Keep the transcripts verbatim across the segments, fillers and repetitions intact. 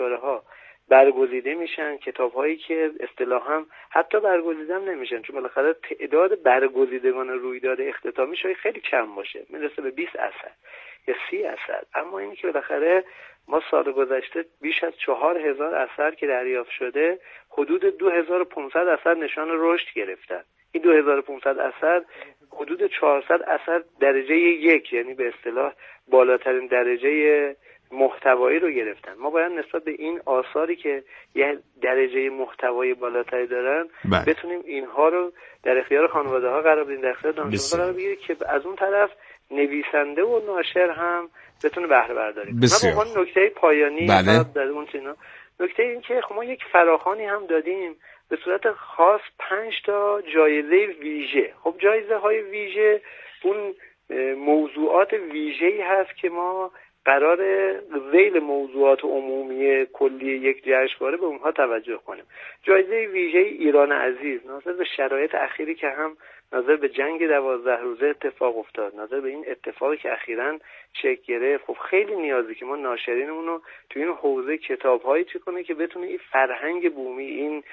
جشنواره‌ها برگزیده میشن، کتاب‌هایی که اصطلاحاً حتی برگزیده هم نمیشن، چون بالاخره تعداد برگزیدگان رویداد اختتامی شاید خیلی کم باشه، میرسه به بیست اثر یا سی اثر. اما اینی که بالاخره ما سال گذشته بیش از چهار هزار اثر که دریافت شده، حدود دو هزار و پانصد اثر نشان رشد گرفتن. این دو هزار و پانصد اثر حدود چهارصد اثر درجه یک، یعنی به اصطلاح بالاترین درجه محتوایی رو گرفتن. ما باید نسبت به این آثاری که یه درجه محتوایی بالاتری دارن بله. بتونیم اینها رو در اختیار خانواده ها قرار بدیم، در اختیار دانشجوها قرار بگیره که از اون طرف نویسنده و ناشر هم بتونه بهره برداری کنه. من به عنوان نکته پایانی بله. در اون چیزا نکته این که خب ما یک فراخوانی هم دادیم به صورت خاص، پنج تا جایزه ویژه. خب جایزه های ویژه اون موضوعات ویژه‌ای هست که ما قرار ذیل موضوعات عمومی کلی یک جشنواره به اونها توجه کنیم. جایزه ویژه ایران عزیز ناظر به شرایط اخیری که هم ناظر به جنگ دوازده روزه اتفاق افتاد، ناظر به این اتفاقی که اخیراً شکل گرفت، خب خیلی نیازی که ما ناشرینمون رو تو این حوزه کتاب‌هایی چی کنه که بتونه این فرهنگ بومی، این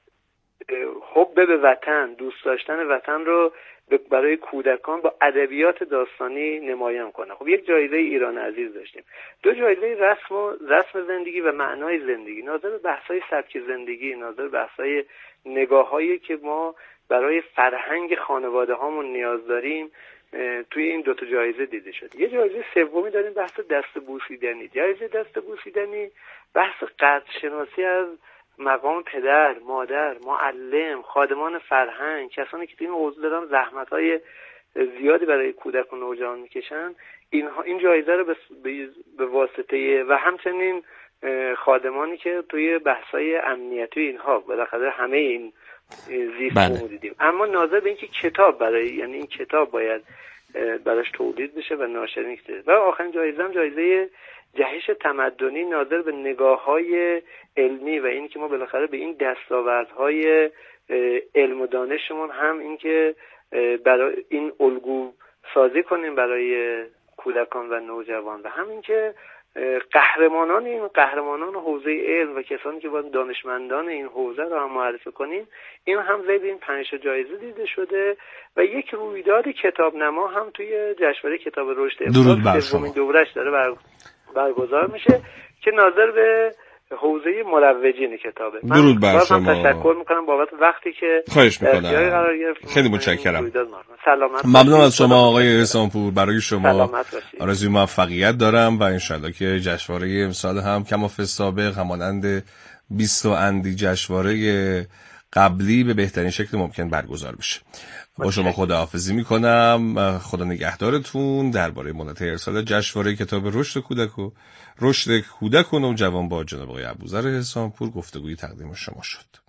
حب به وطن، دوست داشتن وطن رو برای کودکان با ادبیات داستانی نمایان کنه. خب یک جایزه ایران عزیز داشتیم. دو جایزه رسم و رسم زندگی و معنای زندگی، ناظر به بحث‌های سبک زندگی، ناظر به بحث‌های نگاه‌هایی که ما برای فرهنگ خانواده هامون نیاز داریم توی این دو تا جایزه دیده شد. یه جایزه سومی داریم، بحث دست بوسیدنی. جایزه دست بوسیدنی بحث قدرشناسی از مقام پدر، مادر، معلم، خادمان فرهنگ، کسانی که این حوزه دارن زحمت‌های زیادی برای کودک و نوجوان میکشن. اینها این جایزه رو به واسطه و همچنین خادمانی که توی بحث‌های امنیتی اینها بالاخره همه این زیست بله. رو دیدیم. اما ناظر به اینکه کتاب برای یعنی این کتاب باید براش تولید بشه و ناشرین کنه. و آخرین جایزه هم جایزه جهش تمدنی، ناظر به نگاه‌های علمی و این که ما بالاخره به این دستاوردهای علم و دانشمون هم این که برای این الگو سازی کنیم برای کودکان و نوجوان، و همین که قهرمانان این قهرمانان حوزه علم و کسانی که باید دانشمندان این حوزه رو هم معرفی کنیم، این هم زیر این پنج جایزه دیده شده. و یک رویداد کتاب نما هم توی جشنواره کتاب رشد امسال سومین دورش داره بر... برگزار میشه که ناظر به حوزه مروجین کتابه. درود بر شما. تشکر میکنم بابت وقتی که خواهش میکنم. خیلی متشکرم. سلامت. ممنون از شما آقای احسانپور. برای شما آرزوی موفقیت دارم و انشالله که جشنواره امسال هم کما فی السابق همانند بیست اندی جشنواره قبلی به بهترین شکل ممکن برگزار بشه. با شما خداحافظی میکنم. خدا نگهدارتون. درباره مدت ارسال جشنواره کتاب رشد کودک و رشد کودک و نوجوان با جناب آقای ابوذر احسانپور گفتگویی تقدیم شما شد.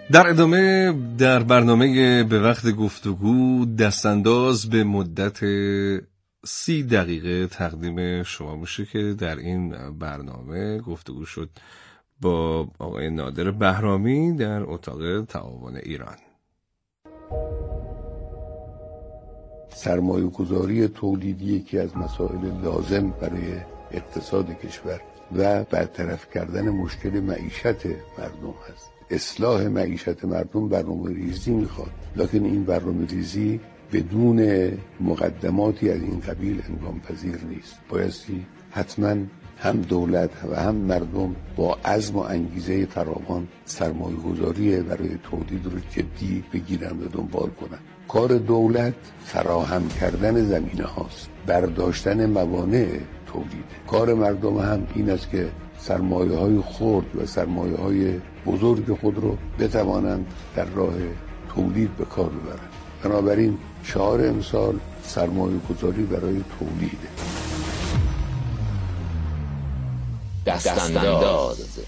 در ادامه در برنامه به وقت گفتگو دستانداز به مدت سی دقیقه تقدیم شما میشه که در این برنامه گفتگو شد با آقای نادر بهرامی در اتاق تعاون ایران. سرمایه گذاری تولیدی یکی از مسائل لازم برای اقتصاد کشور و برطرف کردن مشکل معیشت مردم هست. اصلاح معیشت مردم برنامه ریزی میخواد، لکن این برنامه ریزی بدون مقدماتی از این قبیل امکان پذیر نیست. بایستی حتما هم دولت و هم مردم با عزم و انگیزه فراوان سرمایه گذاری برای تولید رو جدی بگیرن و دنبال کنن. کار دولت فراهم کردن زمینه هاست، برداشتن موانع تولید. کار مردم هم این است که سرمایه های خرد و سرمایه های بزرگ خود رو بتوانند در راه تولید به کار ببرند. بنابراین شعار امسال سرمایه گذاری برای تولیده. دستانداز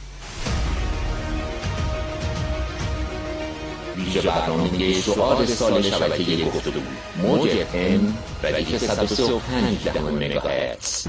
ویژه برنامه شعار سال شبکه گفتگو موج اف ام ردیف صد و سی و پنج مگاهرتز.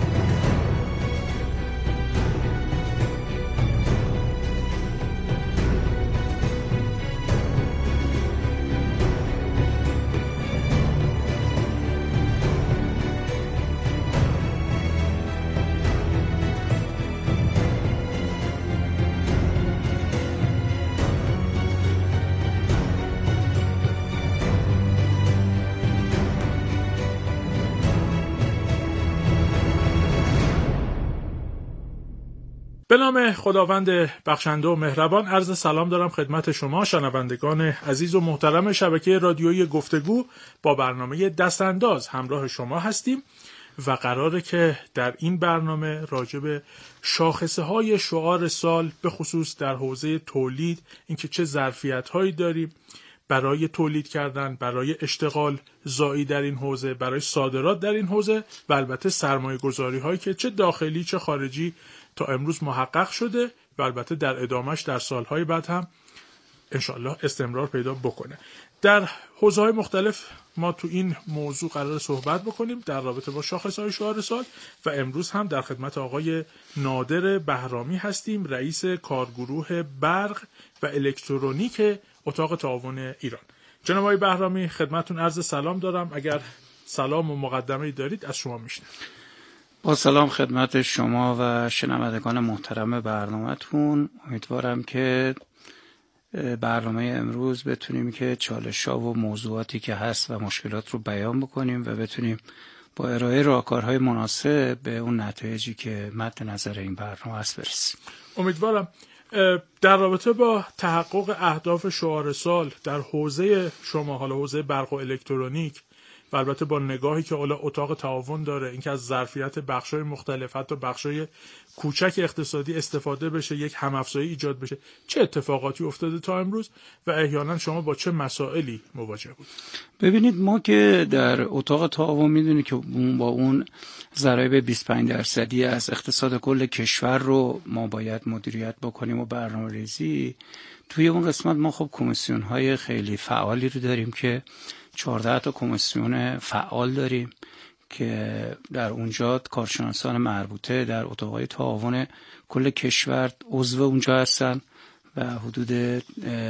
به نام خداوند بخشنده و مهربان عرض سلام دارم خدمت شما شنوندگان عزیز و محترم شبکه رادیویی گفتگو. با برنامه دستانداز همراه شما هستیم و قراره که در این برنامه راجع به شاخصه های شعار سال به خصوص در حوزه تولید، اینکه چه ظرفیت هایی داریم برای تولید کردن، برای اشتغال زایی در این حوزه، برای صادرات در این حوزه و البته سرمایه گذاری هایی که چه داخلی چه خارجی تا امروز محقق شده و البته در ادامهش در سالهای بعد هم انشاءالله استمرار پیدا بکنه. در حوزه‌های مختلف ما تو این موضوع قرار صحبت بکنیم در رابطه با شاخص‌های شعار سال و امروز هم در خدمت آقای نادر بهرامی هستیم، رئیس کارگروه برق و الکترونیک اتاق تعاون ایران. جناب آقای بهرامی خدمتتون عرض سلام دارم، اگر سلام و مقدمه‌ای دارید از شما میشنویم. با سلام خدمت شما و شنوندگان محترم برنامه‌تون. امیدوارم که برنامه امروز بتونیم که چالش‌ها و موضوعاتی که هست و مشکلات رو بیان بکنیم و بتونیم با ارائه راهکارهای مناسب به اون نتایجی که مد نظر این برنامه هست برسیم. امیدوارم در رابطه با تحقق اهداف شعار سال در حوزه شما، حالا حوزه برق و الکترونیک و البته با نگاهی که حالا اتاق تعاون داره، اینکه از ظرفیت بخش‌های مختلف حتی بخش‌های کوچک اقتصادی استفاده بشه، یک هم‌افزایی ایجاد بشه، چه اتفاقاتی افتاده تا امروز و احیانا شما با چه مسائلی مواجه بود؟ ببینید ما که در اتاق تعاون میدونید که با اون ضرایب بیست و پنج درصدی از اقتصاد کل کشور رو ما باید مدیریت بکنیم و برنامه‌ریزی. توی اون قسمت ما خب کمیسیون‌های خیلی فعالی رو داریم که چهارده تا کمیسیون فعال داریم که در اونجا کارشناسان مربوطه در اتاقهای تعاون کل کشور عضو اونجا هستن و حدود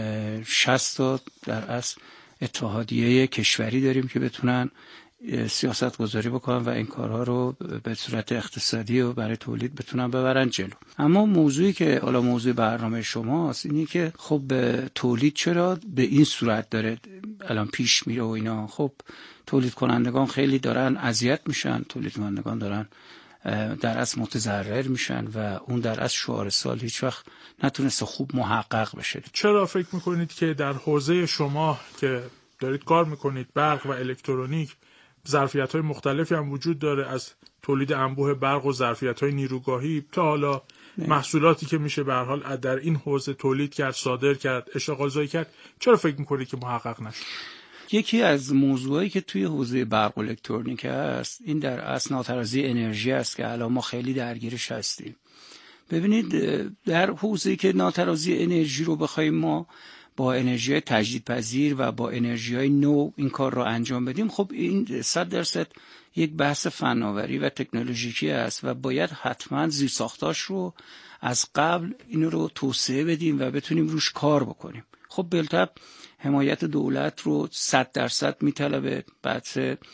شصت تا در اصل اتحادیه کشوری داریم که بتونن سیاست گذاری بکنن و این کارها رو به صورت اقتصادی و برای تولید بتونن ببرن جلو. اما موضوعی که حالا موضوع برنامه شماست اینی که خب تولید چرا به این صورت داره الان پیش میره و اینا. خب تولید کنندگان خیلی دارن اذیت میشن، تولید کنندگان دارن در اصل متضرر میشن و اون در اصل شعار سال هیچ وقت نتونسته خوب محقق بشه. چرا فکر میکنید که در حوزه شما که دارید کار میکنید برق و الکترونیک ظرفیت‌های مختلفی هم وجود داره، از تولید انبوه برق و ظرفیت‌های نیروگاهی تا حالا نه. محصولاتی که میشه به هر حال در این حوزه تولید کرد، صادر کرد، اشتغال زایی کرد، چرا فکر میکنید که محقق نشد؟ یکی از موضوعایی که توی حوزه برق و الکترونیک هست این در اصل ناترازی انرژی است که الان ما خیلی درگیرش هستیم. ببینید در حوزه‌ای که ناترازی انرژی رو بخوایم ما با انرژی تجدیدپذیر و با انرژی‌های نو این کار رو انجام بدیم، خب این صد درصد یک بحث فناوری و تکنولوژیکی است و باید حتما زیرساختاش رو از قبل اینو رو توسعه بدیم و بتونیم روش کار بکنیم. خب بالطبع حمایت دولت رو صد درصد میطلبه. بعد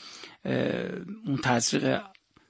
اون تزریق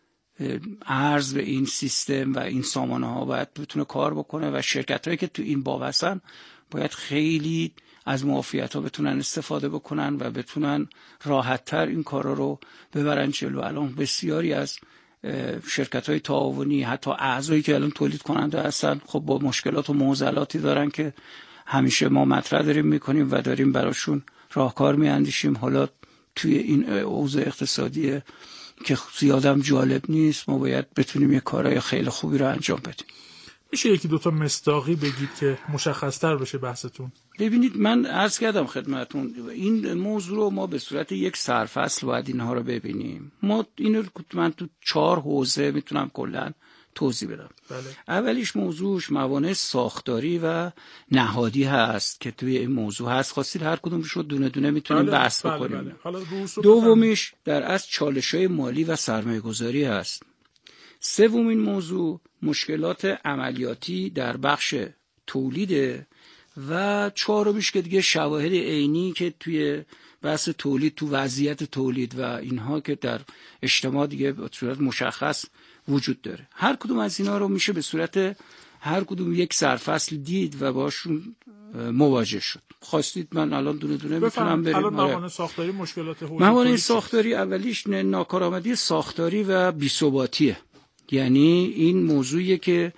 ارز به این سیستم و این سامانه ها باید بتونه کار بکنه و شرکت هایی که تو این بابستن باید خیلی از معافیت ها بتونن استفاده بکنن و بتونن راحت تر این کارا رو ببرن جلو. الان بسیاری از شرکت های تعاونی، حتی اعضایی که الان تولید کننده هستن، خب با مشکلات و معضلاتی دارن که همیشه ما مطرح داریم میکنیم و داریم براشون راهکار میاندیشیم. حالا توی این اوضاع اقتصادی که زیادم جالب نیست، ما باید بتونیم یه کارهای خیلی خوبی رو انجام بدیم. میشه یکی دوتا مصداقی بگید که مشخص‌تر بشه بحثتون؟ ببینید، من عرض کردم خدمتون این موضوع رو ما به صورت یک سرفصل باید اینها رو ببینیم. ما اینو من تو چهار حوزه میتونم کلا توضیح بدم. بله. اولیش موضوعش موانع ساختاری و نهادی هست که توی این موضوع هست. خواستید هر کدومش رو دونه دونه میتونیم بله. بحث بله. بکنیم. بله. حالا دومیش در اصل چالش‌های مالی و سرمایه‌گذاری هست. سومین موضوع مشکلات عملیاتی در بخش تولیده و چهارمیش که دیگه شواهد عینی که توی بحث تولید، تو وضعیت تولید و اینها که در اجتماع دیگه به صورت مشخص وجود داره. هر کدوم از اینا رو میشه به صورت هر کدوم یک سرفصل دید و باشون مواجه شد. خواستید من الان دونه دونه میتونم بریم. الان موانع ساختاری، مشکلات حوزه موانع ساختاری اولیش ناکارآمدی ساختاری و بی‌ثباتیه. یعنی این موضوعیه که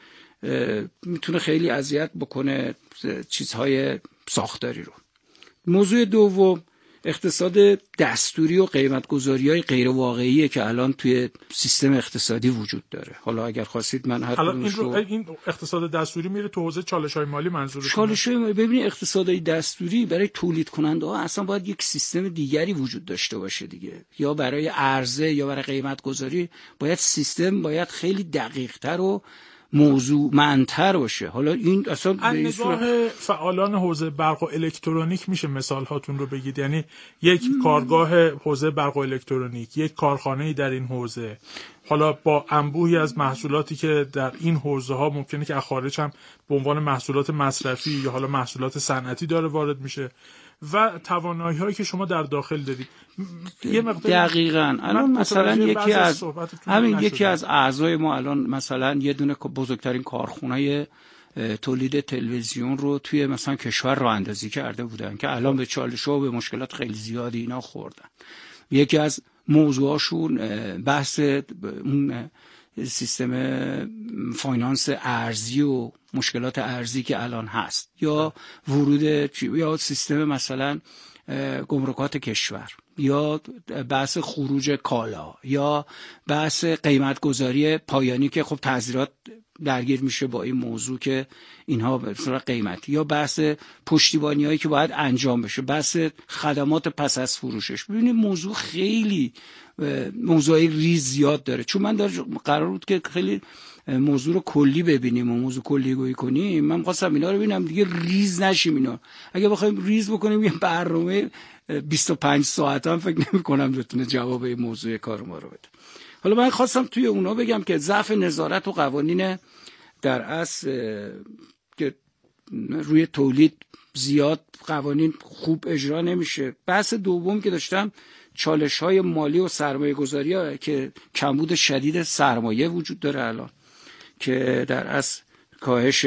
میتونه خیلی اذیت بکنه چیزهای ساختاری رو. موضوع دوم اقتصاد دستوری و قیمت‌گذاری‌های غیر واقعیه که الان توی سیستم اقتصادی وجود داره. حالا اگر خواستید من هر حالا این, رو... این اقتصاد دستوری میره تو حوزه چالش‌های مالی منظورتونه؟ چالش‌های مالی، ببینید اقتصادی دستوری برای تولید کننده‌ها اصلا باید یک سیستم دیگری وجود داشته باشه دیگه. یا برای عرضه یا برای قیمت‌گذاری باید سیستم باید خیلی دقیق‌تر و موضوع منتر باشه. حالا این اصلا از نگاه فعالان حوزه برق و الکترونیک میشه مثال هاتون رو بگید؟ یعنی یک مم. کارگاه حوزه برق و الکترونیک، یک کارخانه‌ای در این حوزه، حالا با انبوهی از محصولاتی که در این حوزه ها ممکنه که از خارج هم به عنوان محصولات مصرفی یا حالا محصولات صنعتی داره وارد میشه و توانایی‌هایی که شما در داخل دارید. یه مقدار دقیقاً الان مثلا یکی از همین نشده. یکی از اعضای ما الان مثلا یه دونه بزرگترین کارخونه تولید تلویزیون رو توی مثلا کشور راه اندازی کرده بودن که الان به چالش‌ها و به مشکلات خیلی زیادی اینا خوردن. یکی از موضوعاشون بحث اون سیستم فاینانس ارزی و مشکلات ارزی که الان هست، یا ورود یا سیستم مثلا گمرکات کشور، یا بحث خروج کالا، یا بحث قیمت گذاری پایانی که خب تعزیرات درگیر میشه با این موضوع که اینها به صورت قیمتی، یا بحث پشتیبانی هایی که باید انجام بشه، بحث خدمات پس از فروشش. ببینید موضوع خیلی موضوعی ریز زیاد داره. چون من در قرار بود که خیلی موضوع رو کلی ببینیم و موضوع کلی گویی کنیم، من خواستم اینا رو ببینم دیگه ریز نشیم. اینا اگه بخوایم ریز بکنیم یه برنامه بیست و پنج ساعت هم فکر نمی کنم بتونه جواب این موضوع کار ما رو بده. حالا من خواستم توی اونا بگم که ضعف نظارت و قوانین در اصل که روی تولید زیاد قوانین خوب اجرا نمیشه. بحث دوم که داشتم چالش‌های مالی و سرمایه‌گذاری‌ها که کمبود شدید سرمایه وجود داره الان که در اصل کاهش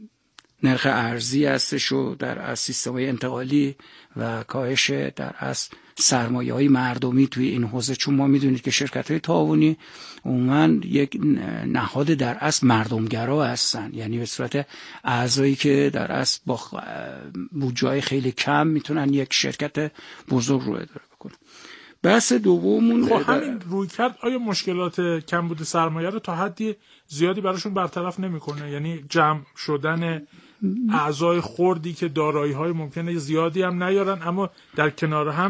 نرخ ارزی هستش و در اصل سیستم‌های انتقالی و کاهش در اصل سرمایه‌های مردمی توی این حوزه. چون ما می‌دونید که شرکت‌های تعاونی عموماً یک نهاد در اصل مردمگرا هستن، یعنی به صورت اعضایی که در اصل با بودجه‌های خیلی کم میتونن یک شرکت بزرگ رو اداره بکنن. بحث دومون خب همین رویکرد آیا مشکلات کمبود سرمایه رو تا حدی زیادی براشون برطرف نمی‌کنه؟ یعنی جمع شدن اعضای خردی که دارایی‌های ممکنه زیادی هم نیارن اما در کنار هم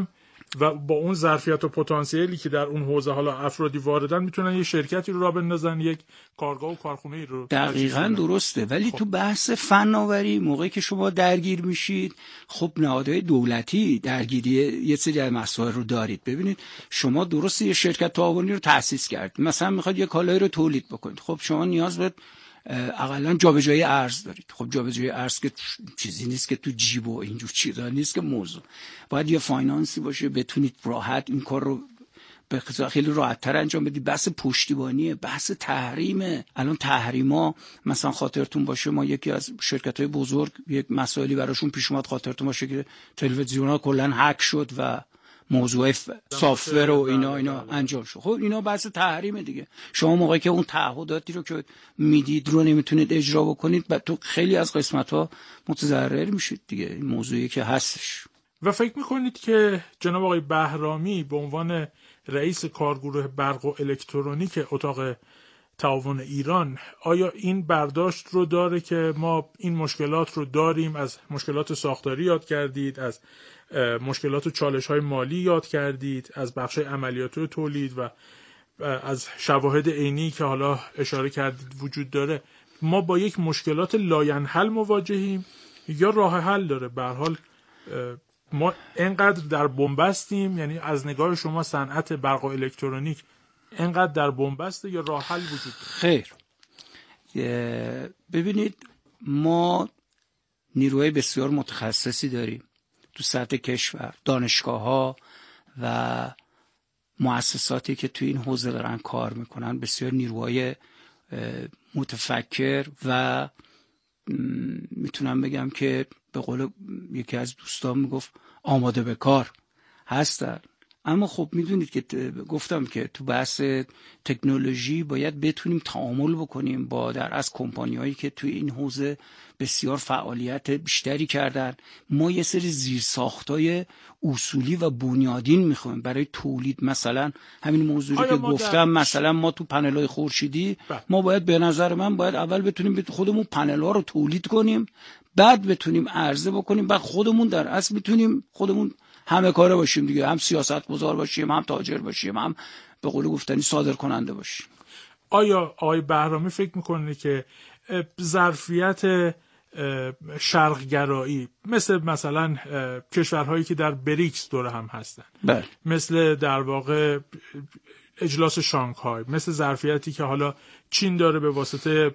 و با اون ظرفیت و پتانسیلی که در اون حوزه حالا افرادی واردن میتونن یه شرکتی رو راه بندازن، یک کارگاه و کارخونه رو. دقیقاً درسته. ولی خب. تو بحث فناوری موقعی که شما درگیر میشید، خب نهادهای دولتی درگیری یه سری از مسائل رو دارید. ببینید شما درسته یه شرکت تعاونی رو تأسیس کردید، مثلا میخواد یه کالایی رو تولید بکنید، خب شما نیاز به اقلا جابجایی ارز دارید. خب جابجایی ارز که چیزی نیست که تو جیب و اینجور چیزا نیست که موضوع. باید یه فاینانسی باشه بتونید راحت این کار رو به خیلی راحت‌تر انجام بدید. بحث پشتیبانیه، بحث تحریمه. الان تحریما مثلا خاطرتون باشه ما یکی از شرکت‌های بزرگ یک مسائلی براشون پیش اومد، خاطرتون باشه که تلویزیون‌ها کلاً هک شد و موضوع سافر و اینا اینا انجام شد. خب اینا بحث تحریم دیگه. شما موقعی که اون تعهداتی رو که میدید رو نمیتونید اجرا بکنید، بعد تو خیلی از قسمت‌ها متضرر میشید دیگه. این موضوعی که هستش. و فکر میکنید که جناب آقای بهرامی به عنوان رئیس کارگروه برق و الکترونیک اتاق تعاون ایران آیا این برداشت رو داره که ما این مشکلات رو داریم؟ از مشکلات ساختاری یاد کردید، از مشکلات و چالش‌های مالی یاد کردید، از بخش عملیاتی و تولید و از شواهد عینی که حالا اشاره کردید وجود داره. ما با یک مشکلات لاینحل مواجهیم یا راه حل داره؟ به هر حال ما اینقدر در بنبستیم، یعنی از نگاه شما صنعت برق و الکترونیک اینقدر در بنبسته یا راه حل وجود داره؟ خیر، ببینید ما نیروهای بسیار متخصصی داریم تو سطح کشور، دانشگاه‌ها و مؤسساتی که تو این حوزه دارن کار میکنن، بسیار نیروهای متفکر و میتونم بگم که به قول یکی از دوستان میگفت آماده به کار هستن. اما خب میدونید که گفتم که تو بحث تکنولوژی باید بتونیم تعامل بکنیم با در از کمپانی‌هایی که توی این حوزه بسیار فعالیت بیشتری کردن. ما یه سری زیرساختای اصولی و بنیادین میخوایم برای تولید. مثلا همین موضوعی که گفتم، مثلا ما تو پنل‌های خورشیدی ما باید به نظر من باید اول بتونیم خودمون پنل‌ها رو تولید کنیم، بعد بتونیم عرضه بکنیم، بعد خودمون در اصل میتونیم خودمون همه کاره باشیم دیگه، هم سیاست گذار باشیم، هم تاجر باشیم، هم به قول گفتنی صادر کننده باشیم. آیا آقای بهرامی فکر میکنه که ظرفیت شرقگرایی مثل مثلا کشورهایی که در بریکس دوره هم هستن، بله، مثل در واقع اجلاس شانگهای، مثل ظرفیتی که حالا چین داره به واسطه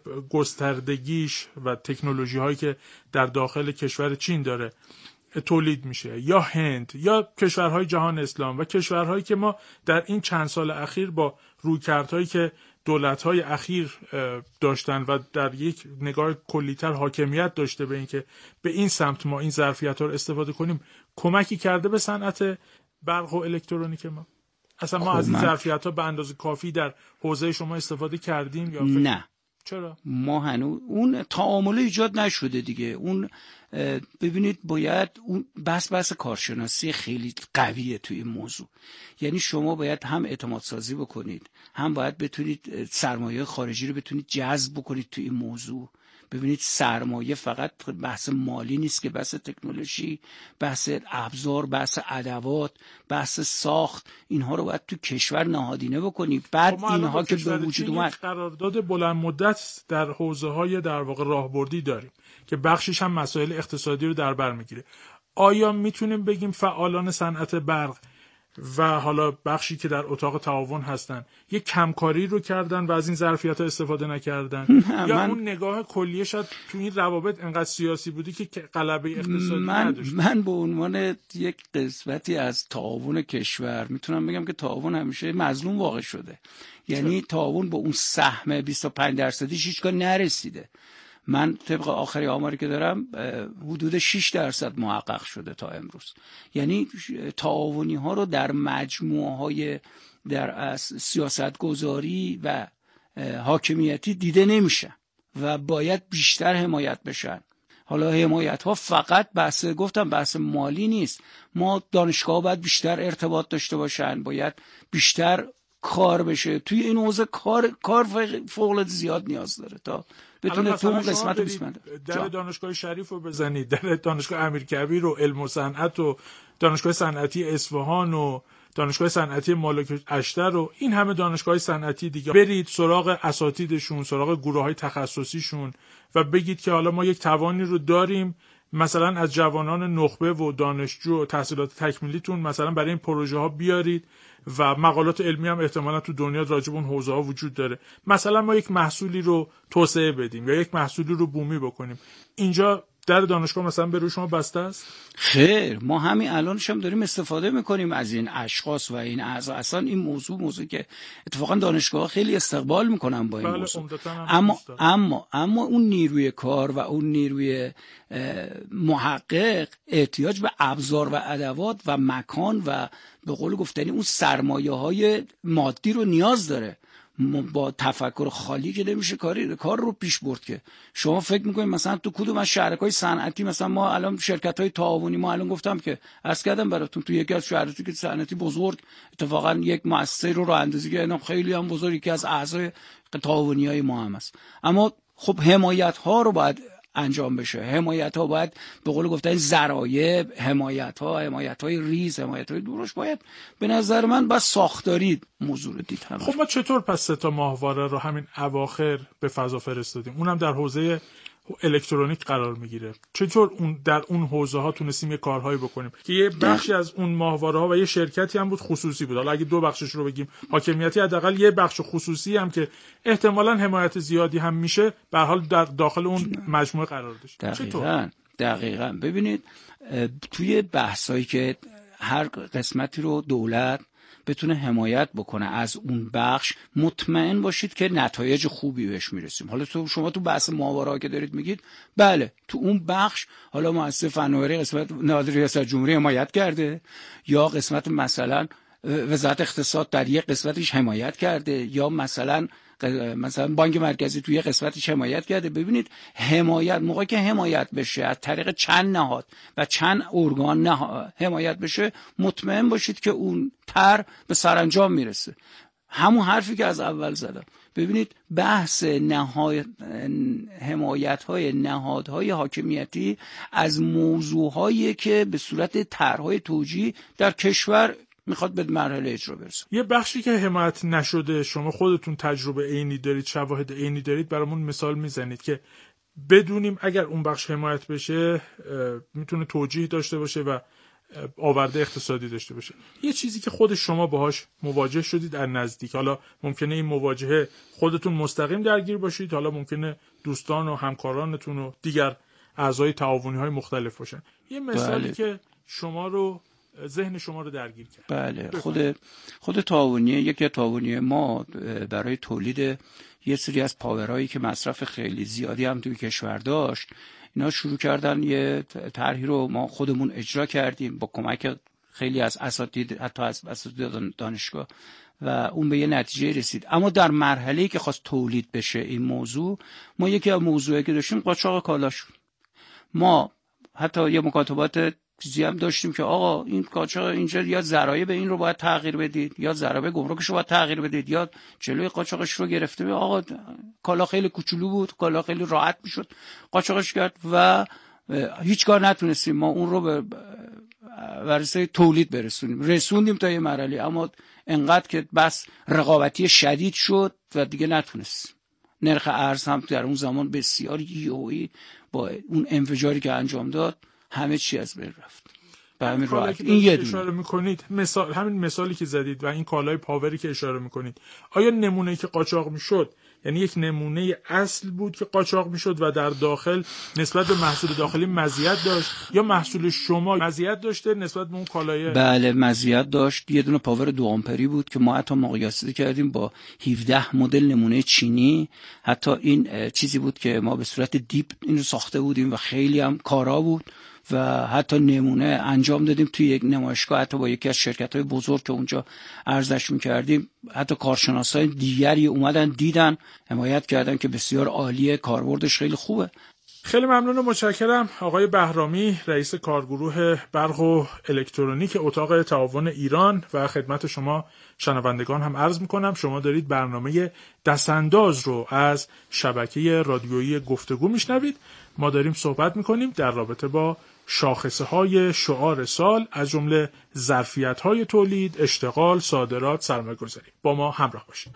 گستردگیش و تکنولوژی هایی که در داخل کشور چین داره تولید میشه، یا هند یا کشورهای جهان اسلام و کشورهایی که ما در این چند سال اخیر با رویکردهایی که دولت‌های اخیر داشتن و در یک نگاه کلی‌تر حاکمیت داشته به این که به این سمت ما این ظرفیت‌ها رو استفاده کنیم، کمکی کرده به صنعت برق و الکترونیک ما؟ اصلا ما از این ظرفیت‌ها به اندازه کافی در حوزه شما استفاده کردیم یا نه؟ چرا؟ ما هنوز اون تعامل ایجاد نشده دیگه. اون ببینید باید اون بحث بحث کارشناسی خیلی قویه توی این موضوع. یعنی شما باید هم اعتماد سازی بکنید، هم باید بتونید سرمایه خارجی رو بتونید جذب بکنید توی این موضوع. ببینید سرمایه فقط بحث مالی نیست که بحث تکنولوژی، بحث ابزار، بحث ادوات، بحث ساخت، اینها رو باید تو کشور نهادینه بکنید. بعد اینها که به وجود اومد قرارداد بلند مدت در حوزه‌های در واقع راهبردی داریم که بخشش هم مسائل اقتصادی رو در بر میگیره. آیا میتونیم بگیم فعالان صنعت برق و حالا بخشی که در اتاق تعاون هستن یک کمکاری رو کردن و از این ظرفیت‌ها استفاده نکردن؟ یا من... اون نگاه کلیه شاید تو این روابط انقدر سیاسی بودی که غلبه اقتصادی من... نداشت؟ من به عنوان یک قسمتی از تعاون کشور میتونم بگم که تعاون همیشه مظلوم واقع شده. یعنی تعاون با اون سهم بیست و پنج درصدیش هیچگاه نرسیده. من طبق آخری آماری که دارم حدود شش درصد محقق شده تا امروز. یعنی تعاونی ها رو در مجموعه های در سیاست گذاری و حاکمیتی دیده نمیشن و باید بیشتر حمایت بشن. حالا حمایت ها فقط بحث گفتم بحث مالی نیست. ما دانشگاه باید بیشتر ارتباط داشته باشن، باید بیشتر کار بشه توی این حوزه. کار کار فوق العاده زیاد نیاز داره تا بتونه تو اون قسمت بیست پنج در دانشگاه شریف رو بزنید، در دانشگاه امیرکبیر و علم و صنعت و دانشگاه صنعتی اصفهان و دانشگاه صنعتی مالک اشتر و این همه دانشگاه صنعتی دیگه، برید سراغ اساتیدشون، سراغ گروه‌های تخصصیشون و بگید که حالا ما یک توانی رو داریم، مثلا از جوانان نخبه و دانشجو و تحصیلات تکمیلیتون مثلا برای این پروژه ها بیارید و مقالات علمی هم احتمالاً تو دنیا راجع به اون حوزه ها وجود داره. مثلا ما یک محصولی رو توسعه بدیم یا یک محصولی رو بومی بکنیم. اینجا در دانشگاه مثلا به روی شما بسته است؟ خیر، ما همین الانش هم داریم استفاده میکنیم از این اشخاص و این اعضا. اصلا این موضوع موضوع که اتفاقا دانشگاه خیلی استقبال میکنن با این بله، موضوع. اما اما اما اون نیروی کار و اون نیروی محقق احتیاج به ابزار و ادوات و مکان و به قول گفتنی اون سرمایه های مادی رو نیاز داره. با تفکر خالی که نمیشه کاری کار رو پیش برد. که شما فکر میکنید مثلا تو کدوم از شهرک‌های صنعتی، مثلا ما الان شرکت‌های تعاونی، ما الان گفتم که عرض کردم براتون تو یکی از شهرکی که صنعتی بزرگ اتفاقا یک مؤسسه رو راه اندازی کردن خیلی هم بزرگی که از اعضای تعاونی‌های ما هم است. اما خب حمایت‌ها رو باید انجام بشه. حمایت ها باید به قول گفتن ذرایع، حمایت ها، حمایت های ریز، حمایت های دورش باید به نظر من بس ساختاری موضوع رو دید. خب ما چطور پس سه تا ماهواره رو همین اواخر به فضا فرستادیم؟ اونم در حوزه الکترونیک قرار میگیره. چطور اون در اون حوزه ها تونستیم یه کارهایی بکنیم که یه بخشی از اون ماهواره ها و یه شرکتی هم بود خصوصی بود. حالا اگه دو بخشش رو بگیم حاکمیتی، حداقل یه بخش خصوصی هم که احتمالاً حمایت زیادی هم میشه به هر حال در داخل اون مجموعه قرار داشت. دقیقاً چطور؟ دقیقاً ببینید توی بحثایی که هر قسمتی رو دولت بتونه حمایت بکنه از اون بخش، مطمئن باشید که نتایج خوبی بهش میرسیم. حالا تو شما تو بحث ماهواره که دارید میگید، بله تو اون بخش حالا مؤسسه فناوری قسمت نهاد ریاست جمهوری حمایت کرده، یا قسمت مثلا وزارت اقتصاد در یک قسمتش حمایت کرده، یا مثلا مثلا بانک مرکزی توی قسمتش حمایت کرده. ببینید حمایت موقعی که حمایت بشه از طریق چند نهاد و چند ارگان نهاد حمایت بشه، مطمئن باشید که اون طرح به سرانجام میرسه. همون حرفی که از اول زدم. ببینید بحث نهایت حمایت های نهادهای حاکمیتی از موضوعهایی که به صورت طرح‌های توجیهی در کشور میخواد به مرحله اجرا برسه. یه بخشی که حمایت نشده، شما خودتون تجربه عینی دارید، شواهد عینی دارید، برامون مثال میزنید که بدونیم اگر اون بخش حمایت بشه میتونه توجیه داشته باشه و آورده اقتصادی داشته باشه. یه چیزی که خود شما باهاش مواجه شدید از نزدیک، حالا ممکنه این مواجهه خودتون مستقیم درگیر باشید، حالا ممکنه دوستان و همکارانتون و دیگر اعضای تعاونی های مختلف باشن. یه مثالی بله. که شما رو ذهن شما رو درگیر کرد. بله، خود خود تعاونی یکی تعاونی ما برای تولید یه سری از پاورایی که مصرف خیلی زیادی هم توی کشور داشت، اینا شروع کردن یه طرحی رو ما خودمون اجرا کردیم با کمک خیلی از اساتید، حتی از اساتید دانشگاه، و اون به یه نتیجه رسید. اما در مرحله‌ای که خواست تولید بشه این موضوع، ما یکی از موضوعی که داشتیم قاچاق کالا شد. ما حتی یه مکاتبات چیزی هم داشتیم که آقا این قاچاق اینجا یا ذرایع به این رو باید تغییر بدید، یا ذرایع گمرکش رو باید تغییر بدید، یا جلوی قاچاقش رو گرفته. آقا کالا خیلی کوچولو بود، کالا خیلی راحت میشد قاچاقش کرد و هیچ کار نتونستیم ما اون رو به ورسه تولید برسونیم. رسوندیم تا یه مرحله، اما انقدر که بس رقابتی شدید شد و دیگه نتونستیم. نرخ ارز هم در اون زمان بسیار یهویی با اون انفجاری که انجام داد همه چی از بین رفت. به همین راحت این یه دونه اشاره میکنید، مثال همین مثالی که زدید و این کالای پاوری که اشاره میکنید، آیا نمونه‌ای که قاچاق میشد یعنی یک نمونه اصل بود که قاچاق میشد و در داخل نسبت به محصول داخلی مزیت داشت، یا محصول شما مزیت داشته نسبت به اون کالای؟ بله مزیت داشت. یه دونه پاور دو آمپری بود که ما حتی مقایسه کردیم با هفده مدل نمونه چینی. حتی این چیزی بود که ما به صورت دیپ این رو ساخته بودیم و خیلی هم کارا بود و حتی نمونه انجام دادیم توی یک نمایشگاه، حتی با یکی از شرکت‌های بزرگ که اونجا عرضش می‌کردیم. حتی کارشناسای دیگری اومدن دیدن، حمایت کردن که بسیار عالیه، کاربردش خیلی خوبه. خیلی ممنون و متشکرم آقای بهرامی، رئیس کارگروه برق و الکترونیک اتاق تعاون ایران. و خدمت شما شنوندگان هم عرض میکنم شما دارید برنامه دستانداز رو از شبکه رادیویی گفتگو میشنوید. ما داریم صحبت میکنیم در رابطه با شاخصه های شعار سال، از جمله ظرفیت های تولید، اشتغال، صادرات، سرمایه‌گذاری. با ما همراه باشید.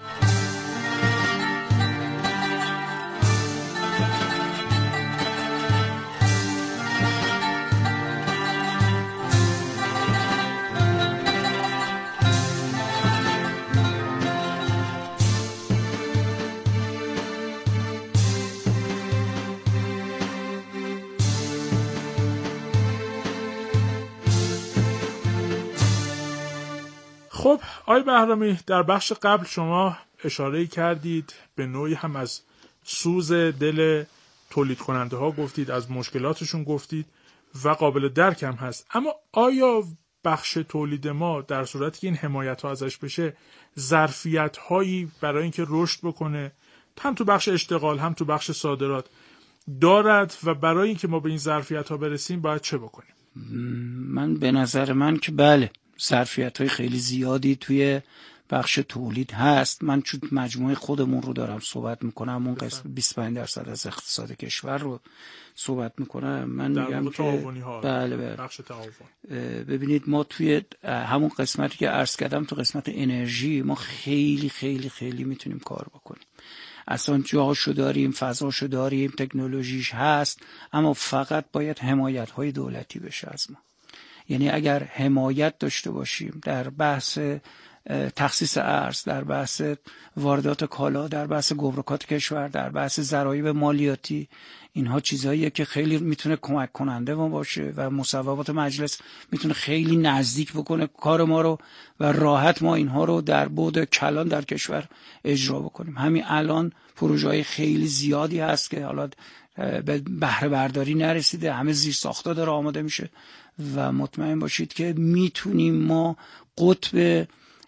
خب آقای بهرامی، در بخش قبل شما اشاره کردید به نوعی هم از سوز دل تولید کننده ها گفتید، از مشکلاتشون گفتید و قابل درک هم هست. اما آیا بخش تولید ما در صورتی که این حمایت ها ازش بشه ظرفیت هایی برای اینکه رشد بکنه هم تو بخش اشتغال هم تو بخش صادرات دارد و برای اینکه ما به این ظرفیت ها برسیم باید چه بکنیم؟ من به نظر من که بله، ظرفیت‌های خیلی زیادی توی بخش تولید هست. من چون مجموعه خودمون رو دارم صحبت میکنم، اون قسمت بیست و پنج درصد از اقتصاد کشور رو صحبت میکنم. من میگم که بله بله بخش تعاون. ببینید ما توی همون قسمتی که عرض کردم، تو قسمت انرژی ما خیلی خیلی خیلی میتونیم کار بکنیم. اصلا جاشو داریم، فضاشو داریم، تکنولوژیش هست، اما فقط باید حمایت‌های دولتی بشه از ما. یعنی اگر حمایت داشته باشیم در بحث تخصیص ارز، در بحث واردات کالا، در بحث گمرکات کشور، در بحث ضرایب مالیاتی، اینها چیزاییه که خیلی میتونه کمک کننده ما باشه و مصوبات مجلس میتونه خیلی نزدیک بکنه کار ما رو و راحت ما اینها رو در بعد کلان در کشور اجرا بکنیم. همین الان پروژه‌های خیلی زیادی هست که حالا به بهره برداری نرسیده، همه زیر ساختا داره آماده میشه و مطمئن باشید که میتونیم ما قطب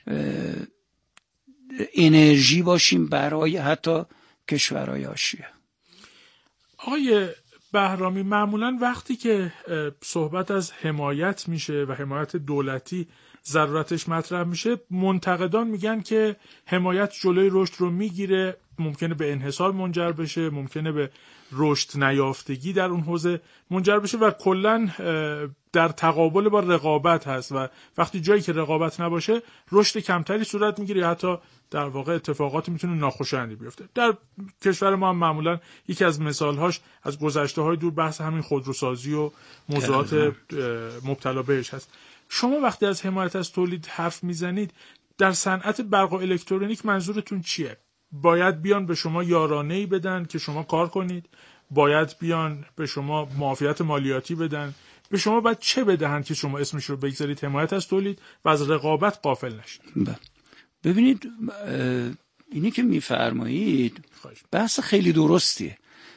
انرژی باشیم برای حتی کشورهای حاشیه. آقای بهرامی، معمولا وقتی که صحبت از حمایت میشه و حمایت دولتی ضرورتش مطرح میشه، منتقدان میگن که حمایت جلوی رشد رو میگیره، ممکنه به انحصار منجر بشه، ممکنه به رشد نیافتگی در اون حوزه منجر بشه و کلاً در تقابل با رقابت هست و وقتی جایی که رقابت نباشه رشد کمتری صورت میگیره، حتی در واقع اتفاقاتی میتونه ناخوشایندی بیفته. در کشور ما هم معمولا یکی از مثالهاش از گذشته‌های دور بحث همین خودروسازی و موضوعات مبتلا بهش هست. شما وقتی از حمایت از تولید حرف میزنید در صنعت برق و الکترونیک منظورتون چیه؟ باید بیان به شما یارانه‌ای بدن که شما کار کنید؟ باید بیان به شما معافیت مالیاتی بدن؟ به شما باید چه بدهن که شما اسمش رو بگذارید حمایت از تولید و از رقابت غافل نشید؟ ببینید اینی که میفرمایید بحث خیلی درستیه.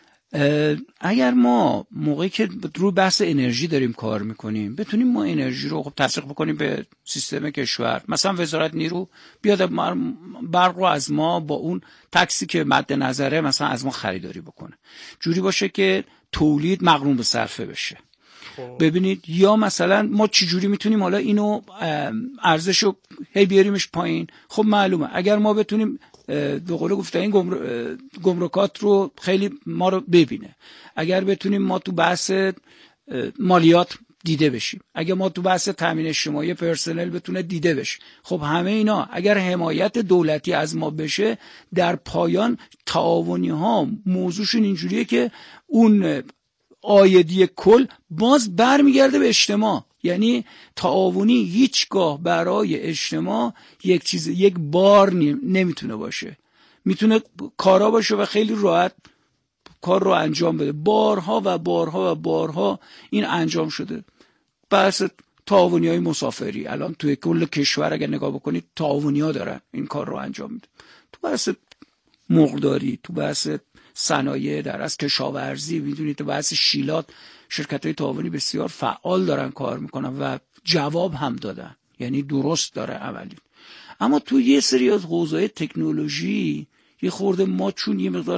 اگر ما موقعی که رو بحث انرژی داریم کار میکنیم بتونیم ما انرژی رو خب تسریع بکنیم به سیستم کشور، مثلا وزارت نیرو بیاد برق رو از ما با اون تکسی که مد نظره مثلا از ما خریداری بکنه، جوری باشه که تولید مقرون به صرفه بشه. ببینید یا مثلا ما چی جوری میتونیم حالا اینو ارزشو هی بیاریمش پایین. خب معلومه اگر ما بتونیم به قول گفته این گمر... گمرکات رو خیلی ما رو ببینه، اگر بتونیم ما تو بحث مالیات دیده بشیم، اگر ما تو بحث تامین اجتماعی پرسنل بتونه دیده بشه، خب همه اینا اگر حمایت دولتی از ما بشه در پایان تعاونی ها موضوعشون اینجوریه که اون آیدی کل باز برمیگرده به اجتماع. یعنی تعاونی هیچگاه برای اجتماع یک چیز یک بار نمیتونه باشه، میتونه کارا باشه و خیلی راحت کار رو انجام بده. بارها و بارها و بارها این انجام شده. بحث تعاونی های مسافری الان توی کل کشور اگر نگاه بکنید تعاونی ها دارن این کار رو انجام میده. تو بحث مرغداری، تو بحث صنایع در از کشاورزی، میدونید تو بحث شیلات شرکت‌های تعاونی بسیار فعال دارن کار میکنن و جواب هم دادن، یعنی درست داره عملی. اما تو یه سری از حوزه‌های تکنولوژی یه خورده ما چون یه مقدار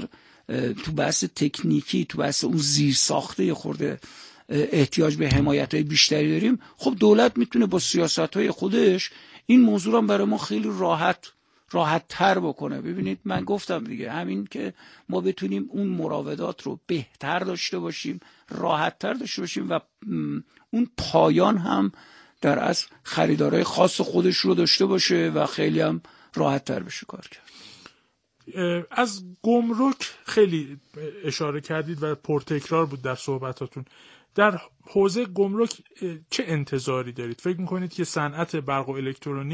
تو بحث تکنیکی، تو بحث اون زیر ساخته خورده احتیاج به حمایت‌های بیشتری داریم، خب دولت میتونه با سیاست‌های خودش این موضوع رو برای ما خیلی راحت راحت تر بکنه. ببینید من گفتم دیگه، همین که ما بتونیم اون مراودات رو بهتر داشته باشیم، راحت تر داشته باشیم و اون پایان هم در اصل خریدارای خاص خودش رو داشته باشه و خیلی هم راحت تر بشه کار کرد. از گمرک خیلی اشاره کردید و پرتکرار بود در صحبتاتون. در حوزه گمرک چه انتظاری دارید؟ فکر میکنید که صنعت برق و الکترونیک